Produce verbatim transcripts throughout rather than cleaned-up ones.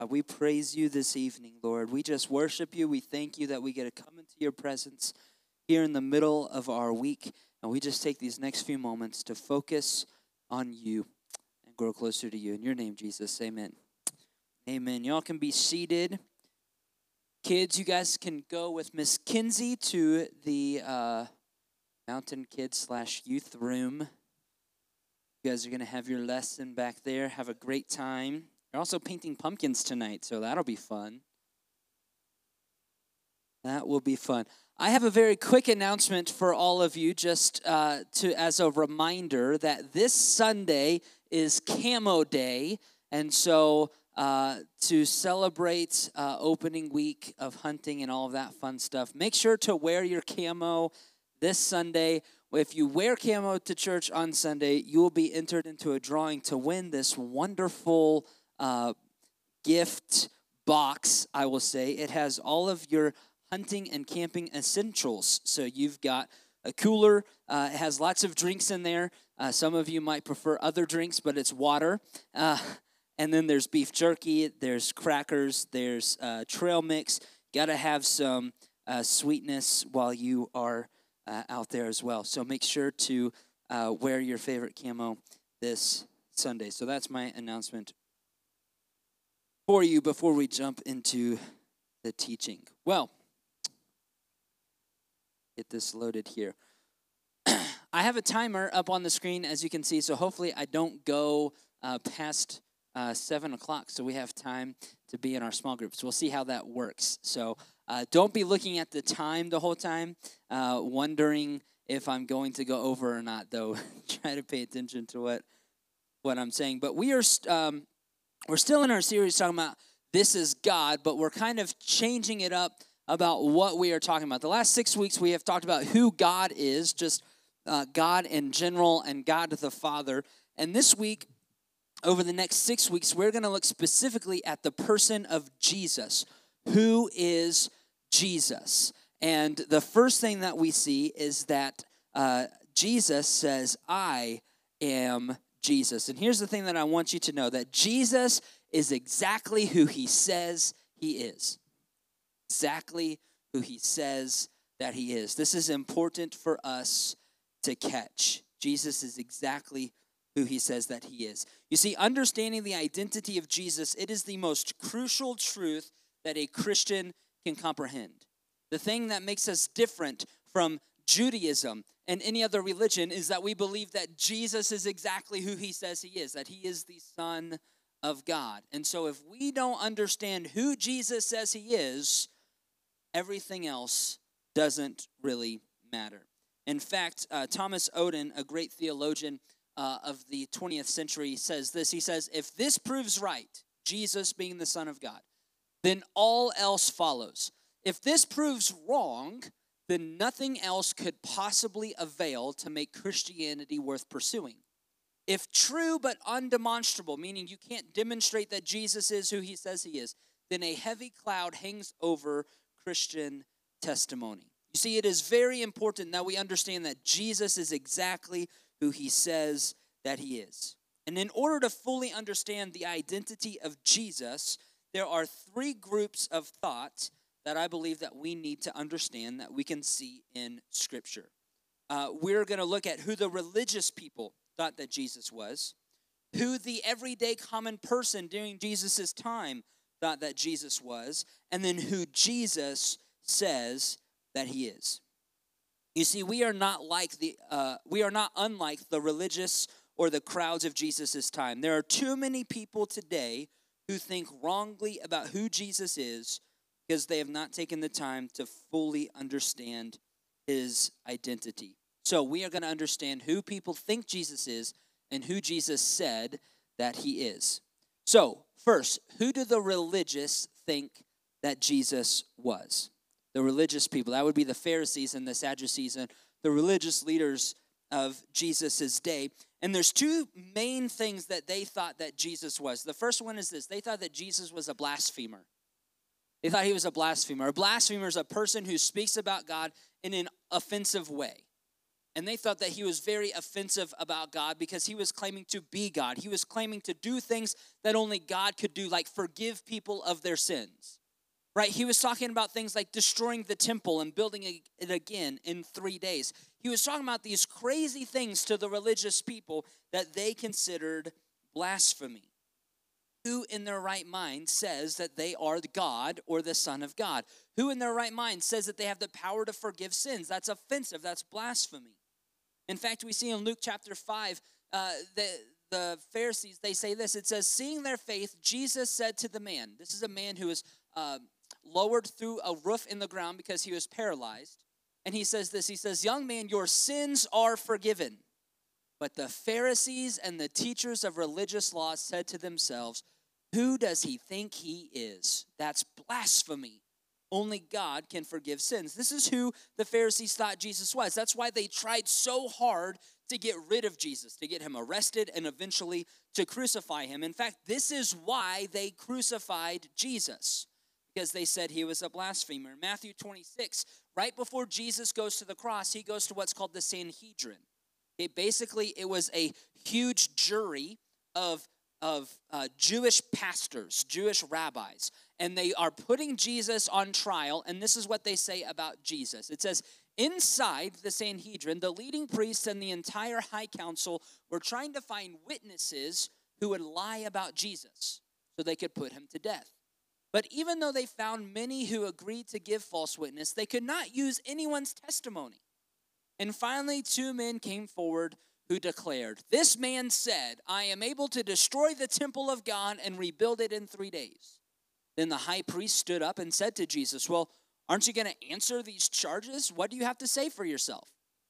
Uh, we praise you this evening, Lord. We just worship you. We thank you that we get to come into your presence here in the middle of our week. And we just take these next few moments to focus on you and grow closer to you. In your name, Jesus, amen. Amen. Y'all can be seated. Kids, you guys can go with Miss Kinsey to the uh, Mountain Kids slash Youth Room. You guys are going to have your lesson back there. Have a great time. You're also painting pumpkins tonight, so that'll be fun. That will be fun. I have a very quick announcement for all of you, just uh, to as a reminder that this Sunday is Camo Day, and so uh, to celebrate uh, opening week of hunting and all of that fun stuff, make sure to wear your camo this Sunday. If you wear camo to church on Sunday, you will be entered into a drawing to win this wonderful uh, gift box, I will say. It has all of your hunting and camping essentials. So you've got a cooler. Uh, it has lots of drinks in there. Uh, some of you might prefer other drinks, but it's water. Uh, and then there's beef jerky. There's crackers. There's uh, trail mix. Got to have some uh, sweetness while you are uh, out there as well. So make sure to uh, wear your favorite camo this Sunday. So that's my announcement for you before we jump into the teaching. Well, get this loaded here. I have a timer up on the screen, as you can see, so hopefully I don't go uh, past uh, seven o'clock, so we have time to be in our small groups. We'll see how that works. So uh, don't be looking at the time the whole time, uh, wondering if I'm going to go over or not, though. Try to pay attention to what, what I'm saying. But we are... Um, We're still in our series talking about This is God, but we're kind of changing it up about what we are talking about. The last six weeks, we have talked about who God is, just uh, God in general and God the Father. And this week, over the next six weeks, we're going to look specifically at the person of Jesus. Who is Jesus? And the first thing that we see is that uh, Jesus says, I am Jesus. And here's the thing that I want you to know, that Jesus is exactly who he says he is. Exactly who he says that he is. This is important for us to catch. Jesus is exactly who he says that he is. You see, understanding the identity of Jesus, it is the most crucial truth that a Christian can comprehend. The thing that makes us different from Judaism and any other religion is that we believe that Jesus is exactly who he says he is, that he is the Son of God. And so if we don't understand who Jesus says he is, everything else doesn't really matter. In fact, uh, Thomas Oden, a great theologian uh, of the twentieth century, says this. He says, if this proves right, Jesus being the Son of God, then all else follows. If this proves wrong, then nothing else could possibly avail to make Christianity worth pursuing. If true but undemonstrable, meaning you can't demonstrate that Jesus is who he says he is, then a heavy cloud hangs over Christian testimony. You see, it is very important that we understand that Jesus is exactly who he says that he is. And in order to fully understand the identity of Jesus, there are three groups of thought that I believe that we need to understand, that we can see in Scripture. Uh, we're going to look at who the religious people thought that Jesus was, who the everyday common person during Jesus' time thought that Jesus was, and then who Jesus says that he is. You see, we are not like the uh, we are not unlike the religious or the crowds of Jesus' time. There are too many people today who think wrongly about who Jesus is, because they have not taken the time to fully understand his identity. So we are going to understand who people think Jesus is and who Jesus said that he is. So first, who do the religious think that Jesus was? The religious people. That would be the Pharisees and the Sadducees and the religious leaders of Jesus' day. And there's two main things that they thought that Jesus was. The first one is this. They thought that Jesus was a blasphemer. They thought he was a blasphemer. A blasphemer is a person who speaks about God in an offensive way. And they thought that he was very offensive about God because he was claiming to be God. He was claiming to do things that only God could do, like forgive people of their sins. Right? He was talking about things like destroying the temple and building it again in three days. He was talking about these crazy things to the religious people that they considered blasphemy. Who in their right mind says that they are God or the Son of God? Who in their right mind says that they have the power to forgive sins? That's offensive. That's blasphemy. In fact, we see in Luke chapter five, uh, the, the Pharisees, they say this. It says, seeing their faith, Jesus said to the man, this is a man who was uh, lowered through a roof in the ground because he was paralyzed. And he says this, he says, young man, your sins are forgiven. But the Pharisees and the teachers of religious law said to themselves, who does he think he is? That's blasphemy. Only God can forgive sins. This is who the Pharisees thought Jesus was. That's why they tried so hard to get rid of Jesus, to get him arrested and eventually to crucify him. In fact, this is why they crucified Jesus, because they said he was a blasphemer. Matthew twenty-six, right before Jesus goes to the cross, he goes to what's called the Sanhedrin. It basically, it was a huge jury of, of uh, Jewish pastors, Jewish rabbis, and they are putting Jesus on trial, and this is what they say about Jesus. It says, inside the Sanhedrin, the leading priests and the entire high council were trying to find witnesses who would lie about Jesus so they could put him to death. But even though they found many who agreed to give false witness, they could not use anyone's testimony. And finally, two men came forward who declared, this man said, I am able to destroy the temple of God and rebuild it in three days. Then the high priest stood up and said to Jesus, well, aren't you going to answer these charges? What do you have to say for yourself?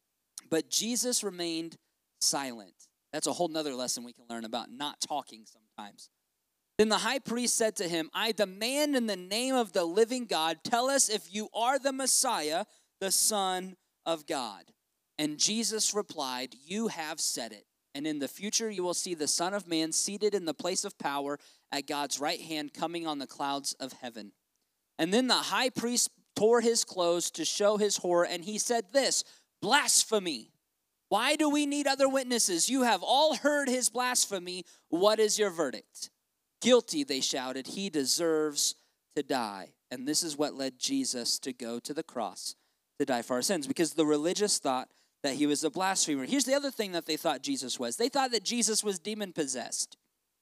But Jesus remained silent. That's a whole nother lesson we can learn about not talking sometimes. Then the high priest said to him, I demand in the name of the living God, tell us if you are the Messiah, the Son of God. And Jesus replied, you have said it. And in the future you will see the Son of Man seated in the place of power at God's right hand, coming on the clouds of heaven. And then the high priest tore his clothes to show his horror, and he said this, blasphemy. Why do we need other witnesses? You have all heard his blasphemy. What is your verdict? Guilty, they shouted. He deserves to die. And this is what led Jesus to go to the cross to die for our sins, because the religious thought that he was a blasphemer. Here's the other thing that they thought Jesus was. They thought that Jesus was demon-possessed,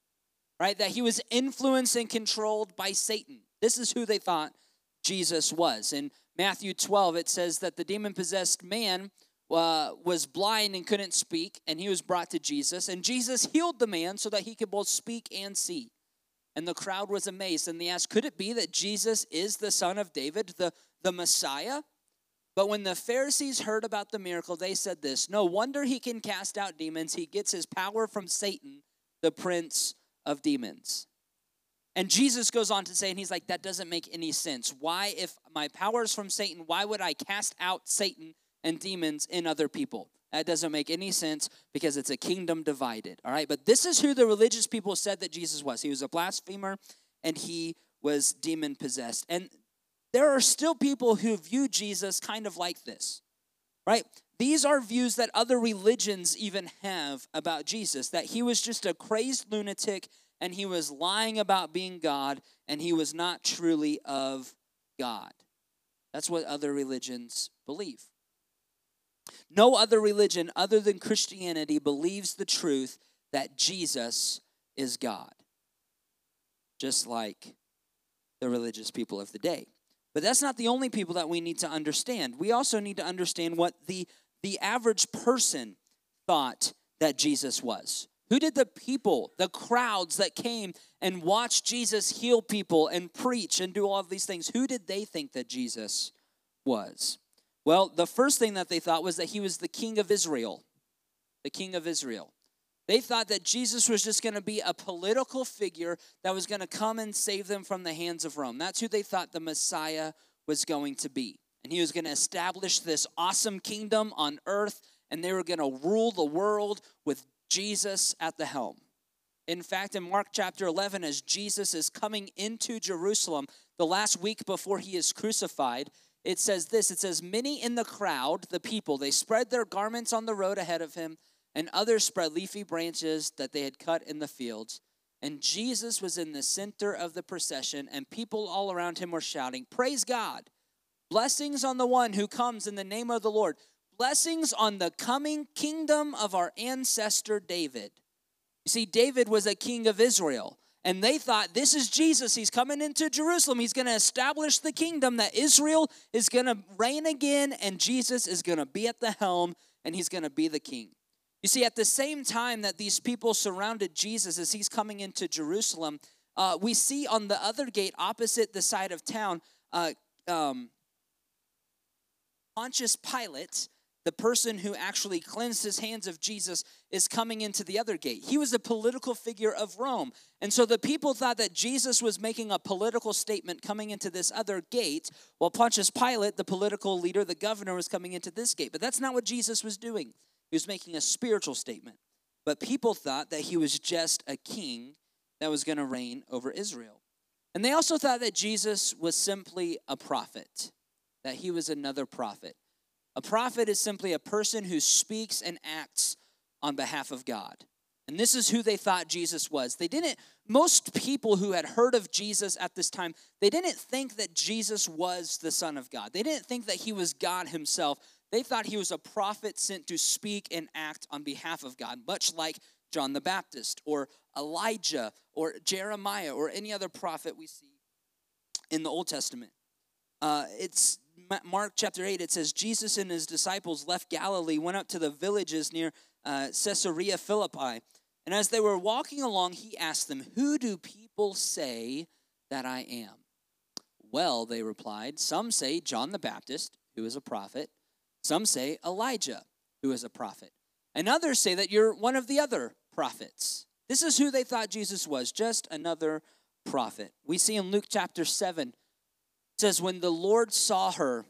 right? That he was influenced and controlled by Satan. This is who they thought Jesus was. In Matthew twelve, it says that the demon-possessed man uh, was blind and couldn't speak, and he was brought to Jesus. And Jesus healed the man so that he could both speak and see. And the crowd was amazed, and they asked, could it be that Jesus is the son of David, the, the Messiah? But when the Pharisees heard about the miracle, they said this, no wonder he can cast out demons. He gets his power from Satan, the prince of demons. And Jesus goes on to say, and he's like, that doesn't make any sense. Why, if my power is from Satan, why would I cast out Satan and demons in other people? That doesn't make any sense because it's a kingdom divided, all right? But this is who the religious people said that Jesus was. He was a blasphemer, and he was demon-possessed. And there are still people who view Jesus kind of like this, right? These are views that other religions even have about Jesus, that he was just a crazed lunatic and he was lying about being God and he was not truly of God. That's what other religions believe. No other religion other than Christianity believes the truth that Jesus is God, just like the religious people of the day. But that's not the only people that we need to understand. We also need to understand what the, the average person thought that Jesus was. Who did the people, the crowds that came and watched Jesus heal people and preach and do all of these things, who did they think that Jesus was? Well, the first thing that they thought was that he was the king of Israel, the king of Israel. They thought that Jesus was just going to be a political figure that was going to come and save them from the hands of Rome. That's who they thought the Messiah was going to be. And he was going to establish this awesome kingdom on earth, and they were going to rule the world with Jesus at the helm. In fact, in Mark chapter eleven, as Jesus is coming into Jerusalem, the last week before he is crucified, it says this. It says, many in the crowd, the people, they spread their garments on the road ahead of him, and others spread leafy branches that they had cut in the fields. And Jesus was in the center of the procession, and people all around him were shouting, praise God. Blessings on the one who comes in the name of the Lord. Blessings on the coming kingdom of our ancestor David. You see, David was a king of Israel. And they thought, this is Jesus. He's coming into Jerusalem. He's going to establish the kingdom, that Israel is going to reign again, and Jesus is going to be at the helm, and he's going to be the king. You see, at the same time that these people surrounded Jesus as he's coming into Jerusalem, uh, we see on the other gate opposite the side of town, uh, um, Pontius Pilate, the person who actually cleansed his hands of Jesus, is coming into the other gate. He was a political figure of Rome. And so the people thought that Jesus was making a political statement coming into this other gate, while Pontius Pilate, the political leader, the governor, was coming into this gate. But that's not what Jesus was doing. He was making a spiritual statement. But people thought that he was just a king that was going to reign over Israel. And they also thought that Jesus was simply a prophet, that he was another prophet. A prophet is simply a person who speaks and acts on behalf of God. And this is who they thought Jesus was. They didn't, most people who had heard of Jesus at this time, they didn't think that Jesus was the Son of God. They didn't think that he was God himself. They thought he was a prophet sent to speak and act on behalf of God, much like John the Baptist or Elijah or Jeremiah or any other prophet we see in the Old Testament. Uh, it's Mark chapter eight, it says, Jesus and his disciples left Galilee, went up to the villages near uh, Caesarea Philippi. And as they were walking along, he asked them, who do people say that I am? Well, they replied, some say John the Baptist, who is a prophet. Some say Elijah, who is a prophet. And others say that you're one of the other prophets. This is who they thought Jesus was, just another prophet. We see in Luke chapter seven, it says, when the Lord saw her,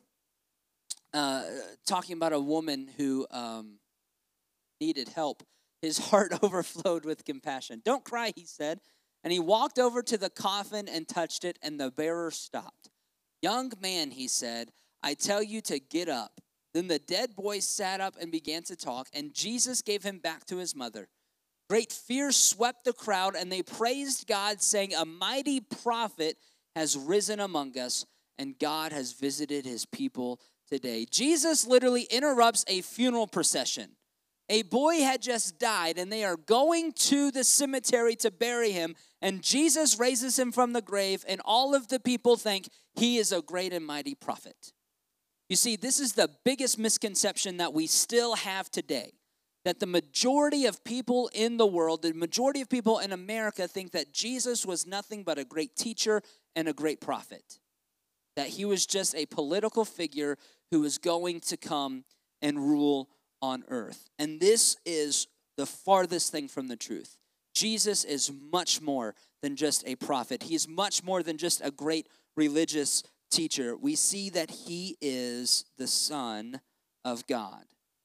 uh, talking about a woman who um, needed help, his heart overflowed with compassion. Don't cry, he said. And he walked over to the coffin and touched it, and the bearer stopped. Young man, he said, I tell you to get up. Then the dead boy sat up and began to talk, and Jesus gave him back to his mother. Great fear swept the crowd, and they praised God, saying, a mighty prophet has risen among us, and God has visited his people today. Jesus literally interrupts a funeral procession. A boy had just died, and they are going to the cemetery to bury him, and Jesus raises him from the grave, and all of the people think he is a great and mighty prophet. You see, this is the biggest misconception that we still have today, that the majority of people in the world, the majority of people in America think that Jesus was nothing but a great teacher and a great prophet, that he was just a political figure who was going to come and rule on earth. And this is the farthest thing from the truth. Jesus is much more than just a prophet. He's much more than just a great religious teacher. We see that he is the Son of God.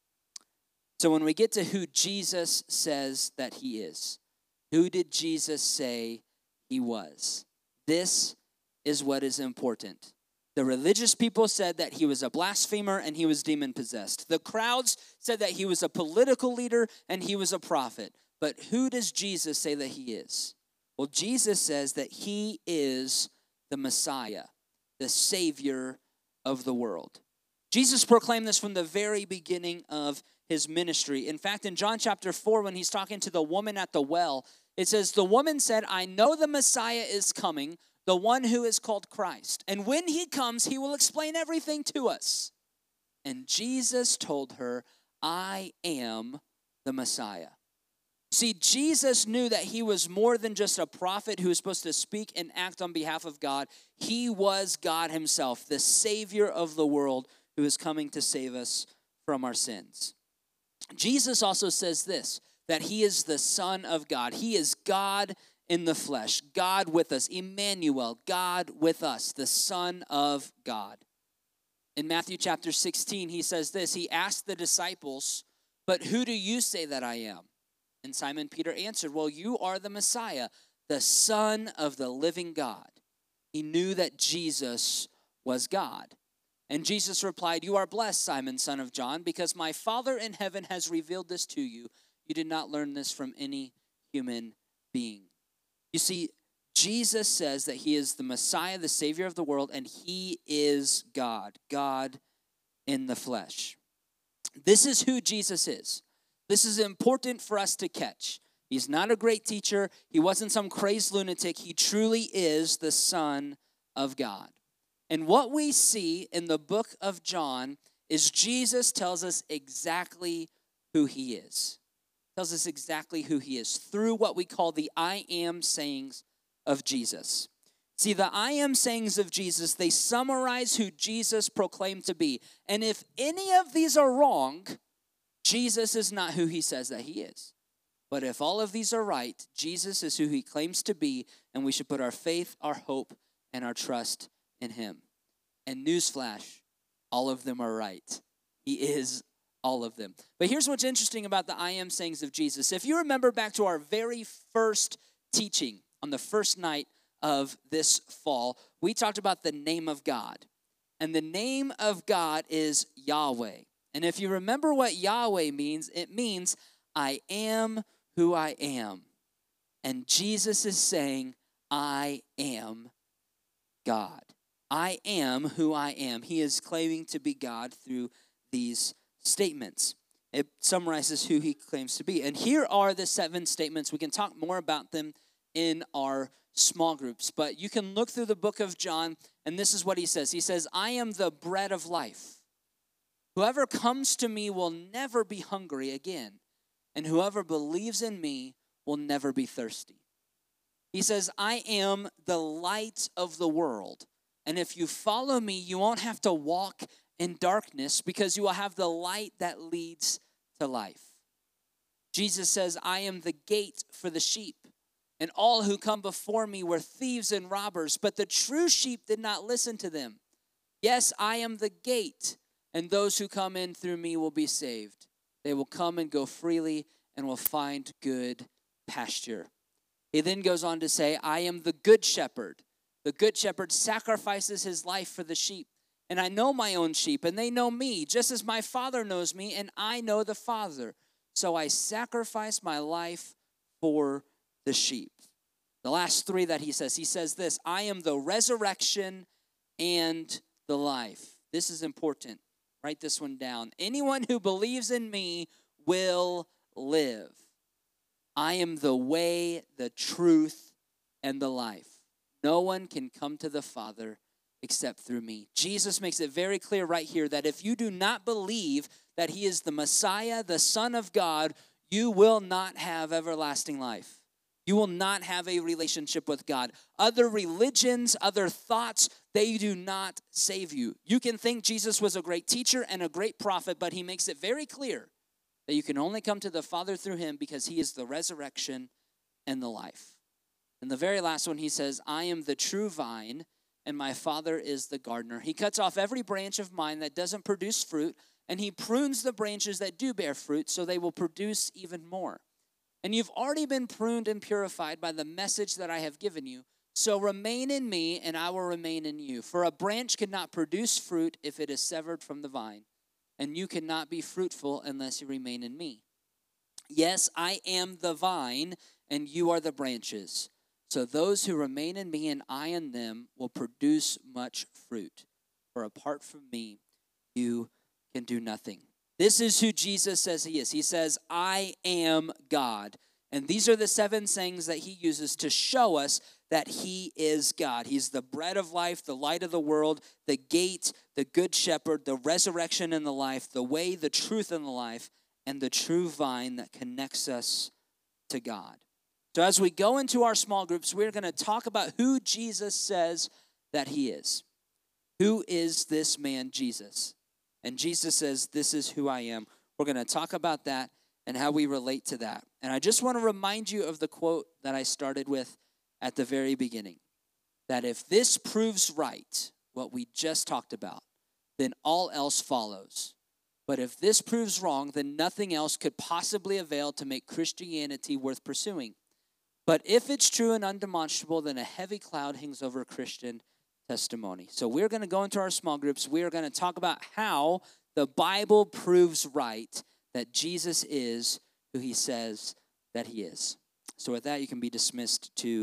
So when we get to who Jesus says that he is, who did Jesus say he was? This is what is important. The religious people said that he was a blasphemer and he was demon-possessed. The crowds said that he was a political leader and he was a prophet. But who does Jesus say that he is? Well, Jesus says that he is the Messiah, the Savior of the world. Jesus proclaimed this from the very beginning of his ministry. In fact, in John chapter four, when he's talking to the woman at the well, it says, the woman said, I know the Messiah is coming, the one who is called Christ. And when he comes, he will explain everything to us. And Jesus told her, I am the Messiah. See, Jesus knew that he was more than just a prophet who was supposed to speak and act on behalf of God. He was God himself, the Savior of the world who is coming to save us from our sins. Jesus also says this, that he is the Son of God. He is God in the flesh, God with us, Emmanuel, God with us, the Son of God. In Matthew chapter sixteen, he says this, he asked the disciples, but who do you say that I am? And Simon Peter answered, well, you are the Messiah, the Son of the living God. He knew that Jesus was God. And Jesus replied, "You are blessed, Simon, son of John, because my Father in heaven has revealed this to you. You did not learn this from any human being." You see, Jesus says that he is the Messiah, the Savior of the world, and he is God, God in the flesh. This is who Jesus is. This is important for us to catch. He's not a great teacher. He wasn't some crazed lunatic. He truly is the Son of God. And what we see in the book of John is Jesus tells us exactly who he is. Tells us exactly who he is through what we call the I am sayings of Jesus. See, the I am sayings of Jesus, they summarize who Jesus proclaimed to be. And if any of these are wrong, Jesus is not who he says that he is. But if all of these are right, Jesus is who he claims to be, and we should put our faith, our hope, and our trust in him. And newsflash, all of them are right. He is all of them. But here's what's interesting about the I am sayings of Jesus. If you remember back to our very first teaching on the first night of this fall, we talked about the name of God. And the name of God is Yahweh. And if you remember what Yahweh means, it means I am who I am. And Jesus is saying, I am God. I am who I am. He is claiming to be God through these statements. It summarizes who he claims to be. And here are the seven statements. We can talk more about them in our small groups. But you can look through the book of John, and this is what he says. He says, I am the bread of life. Whoever comes to me will never be hungry again, and whoever believes in me will never be thirsty. He says, I am the light of the world, and if you follow me, you won't have to walk in darkness because you will have the light that leads to life. Jesus says, I am the gate for the sheep, and all who come before me were thieves and robbers, but the true sheep did not listen to them. Yes, I am the gate, and those who come in through me will be saved. They will come and go freely and will find good pasture. He then goes on to say, I am the good shepherd. The good shepherd sacrifices his life for the sheep. And I know my own sheep, and they know me, just as my Father knows me, and I know the Father. So I sacrifice my life for the sheep. The last three that he says, he says this, I am the resurrection and the life. This is important. Write this one down. Anyone who believes in me will live. I am the way, the truth, and the life. No one can come to the Father except through me. Jesus makes it very clear right here that if you do not believe that he is the Messiah, the Son of God, you will not have everlasting life. You will not have a relationship with God. Other religions, other thoughts, they do not save you. You can think Jesus was a great teacher and a great prophet, but he makes it very clear that you can only come to the Father through him because he is the resurrection and the life. And the very last one, he says, I am the true vine, and my Father is the gardener. He cuts off every branch of mine that doesn't produce fruit, and he prunes the branches that do bear fruit so they will produce even more. And you've already been pruned and purified by the message that I have given you. So remain in me, and I will remain in you. For a branch cannot produce fruit if it is severed from the vine, and you cannot be fruitful unless you remain in me. Yes, I am the vine, and you are the branches. So those who remain in me and I in them will produce much fruit. For apart from me, you can do nothing. This is who Jesus says he is. He says, I am God. And these are the seven sayings that he uses to show us that he is God. He's the bread of life, the light of the world, the gate, the good shepherd, the resurrection and the life, the way, the truth, and the life, and the true vine that connects us to God. So as we go into our small groups, we're going to talk about who Jesus says that he is. Who is this man, Jesus? And Jesus says, this is who I am. We're going to talk about that and how we relate to that. And I just want to remind you of the quote that I started with at the very beginning, that if this proves right, what we just talked about, then all else follows. But if this proves wrong, then nothing else could possibly avail to make Christianity worth pursuing. But if it's true and undemonstrable, then a heavy cloud hangs over a Christian testimony. So we're going to go into our small groups. We are going to talk about how the Bible proves right that Jesus is who he says that he is. So with that, you can be dismissed to